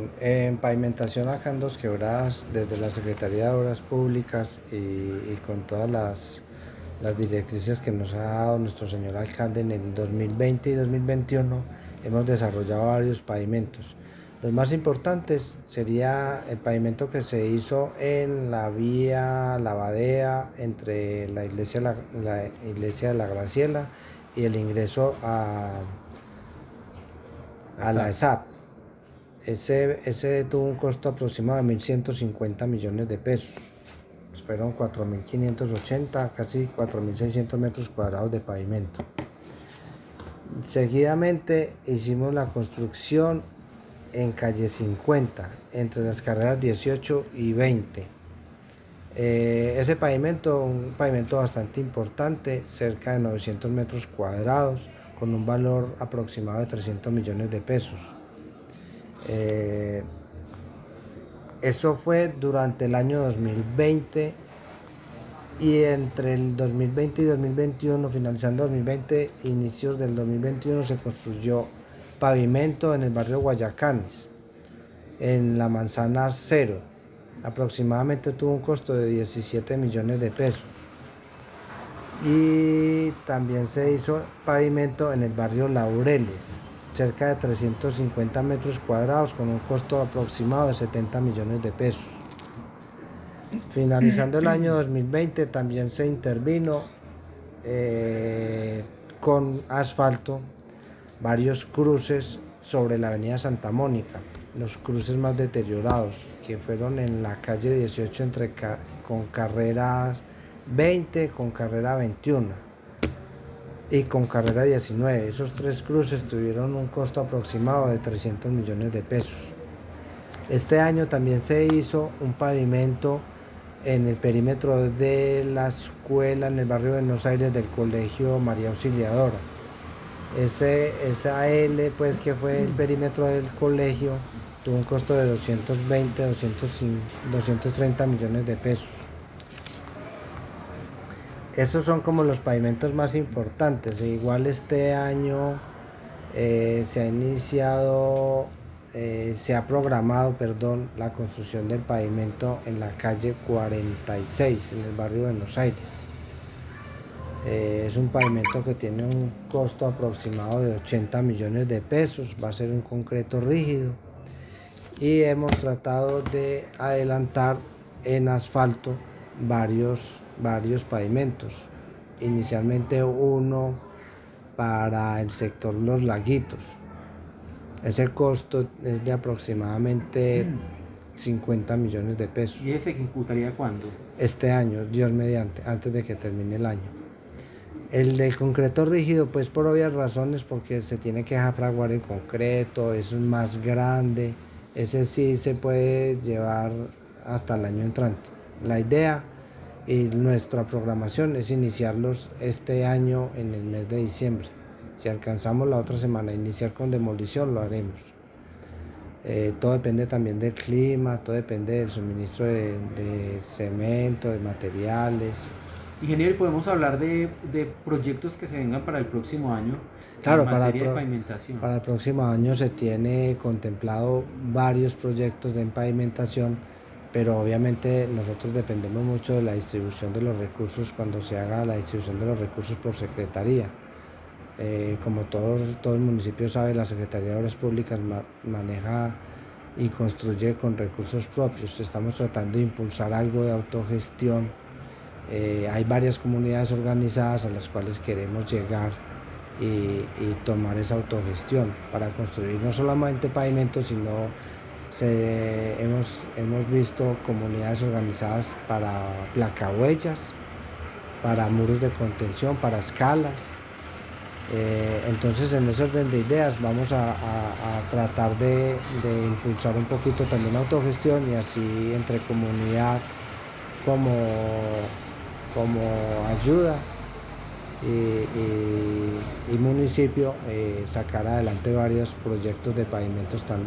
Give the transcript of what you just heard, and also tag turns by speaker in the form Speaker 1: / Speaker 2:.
Speaker 1: En pavimentación acá en Dos Quebradas, desde la Secretaría de Obras Públicas y con todas las directrices que nos ha dado nuestro señor alcalde en el 2020 y 2021, hemos desarrollado varios pavimentos. Los más importantes sería el pavimento que se hizo en la vía Lavadea entre la iglesia de la Graciela y el ingreso a la ESAP. Ese tuvo un costo aproximado de 1.150 millones de pesos. Fueron 4.580, casi 4.600 metros cuadrados de pavimento. Seguidamente hicimos la construcción en calle 50, entre las carreras 18 y 20. Ese pavimento, un pavimento bastante importante, cerca de 900 metros cuadrados, con un valor aproximado de 300 millones de pesos. Eso fue durante el año 2020 y entre el 2020 y 2021, finalizando 2020, inicios del 2021, se construyó pavimento en el barrio Guayacanes, en la manzana 0. Aproximadamente tuvo un costo de 17 millones de pesos. Y también se hizo pavimento en el barrio Laureles, cerca de 350 metros cuadrados, con un costo aproximado de 70 millones de pesos. Finalizando el año 2020 también se intervino con asfalto varios cruces sobre la avenida Santa Mónica, los cruces más deteriorados, que fueron en la calle 18 con carreras 20, con carrera 21 y con carrera 19. Esos tres cruces tuvieron un costo aproximado de 300 millones de pesos. Este año también se hizo un pavimento en el perímetro de la escuela en el barrio de Buenos Aires del colegio María Auxiliadora. Esa L, pues, que fue el perímetro del colegio, tuvo un costo de 230 millones de pesos. Esos son como los pavimentos más importantes. Igual este año se ha programado, la construcción del pavimento en la calle 46, en el barrio de Buenos Aires. Es un pavimento que tiene un costo aproximado de 80 millones de pesos, va a ser un concreto rígido y hemos tratado de adelantar en asfalto varios pavimentos. Inicialmente uno para el sector Los Laguitos. Ese costo es de aproximadamente 50 millones de pesos.
Speaker 2: ¿Y ese se ejecutaría cuándo?
Speaker 1: Este año, Dios mediante, antes de que termine el año. El del concreto rígido, pues por obvias razones, porque se tiene que dejar fraguar el concreto, es más grande, ese sí se puede llevar hasta el año entrante. La idea y nuestra programación es iniciarlos este año en el mes de diciembre. Si alcanzamos la otra semana a iniciar con demolición, lo haremos. Todo depende también del clima, todo depende del suministro de cemento, de materiales.
Speaker 2: Ingeniero, ¿podemos hablar de proyectos que se vengan para el próximo año
Speaker 1: Claro,
Speaker 2: en materia de pavimentación?
Speaker 1: para el próximo año se tiene contemplado varios proyectos de pavimentación, pero obviamente nosotros dependemos mucho de la distribución de los recursos cuando se haga la distribución de los recursos por secretaría. Como todo el municipio sabe, la Secretaría de Obras Públicas maneja y construye con recursos propios. Estamos tratando de impulsar algo de autogestión. Hay varias comunidades organizadas a las cuales queremos llegar y tomar esa autogestión para construir no solamente pavimentos, sino hemos visto comunidades organizadas para placahuellas, para muros de contención, para escalas. Entonces, en ese orden de ideas vamos a tratar de impulsar un poquito también la autogestión y así entre comunidad como ayuda y municipio sacar adelante varios proyectos de pavimentos también.